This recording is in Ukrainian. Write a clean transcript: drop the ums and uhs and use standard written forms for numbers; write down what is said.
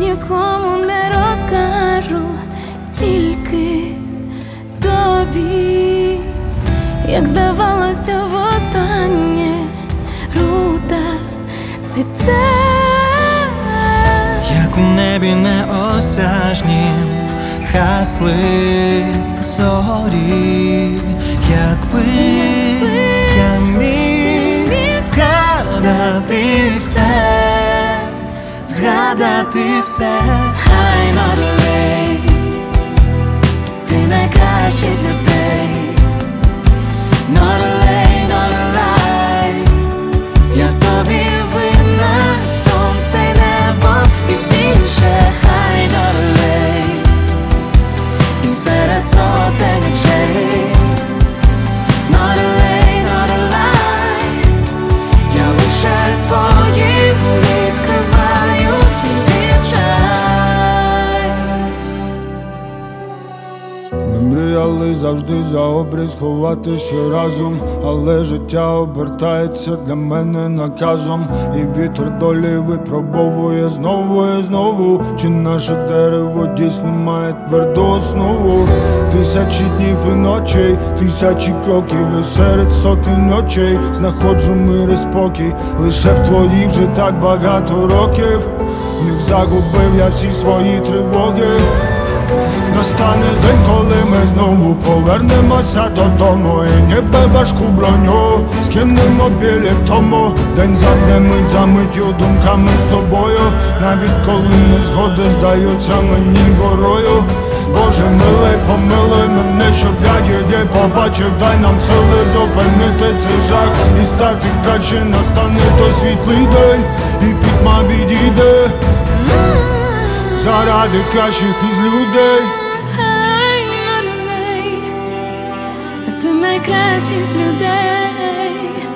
нікому не розкажу, тільки тобі. Як здавалося востаннє, рута цвіте, як у небі неосяжнім гасли зорі, якби я міг згадати все, згадати все. Хай not late, ти найкращий з людей. Not late, not alive, я тобі винна, сонце й небо і більше. Хай not late, і серед сотень очей. Not late, not alive, я лише твоїм відкриваю свій відчай. Ми мріяли завжди за образ ховатися разом, але життя обертається для мене наказом, і вітер долі випробовує знову і знову, чи наше дерево дійсно має тверду основу. Тисячі днів і ночей, тисячі кроків, і серед сотень очей знаходжу мир і спокій. Лише в твоїй вже так багато років в них загубив я всі свої тривоги. Настане день, коли ми знову повернемося додому, і ніби важку броню скинемо білі в тому. День за днем, мить за миттю, думками з тобою, навіть коли незгоди здаються мені горою. Боже милий, помилуй мене, щоб я її побачив. Дай нам сили зупинити цей жах і стати краще. Настане той світлий день, і пітьма відійде заради кращих із людей. Хай not late, ти найкращий з людей.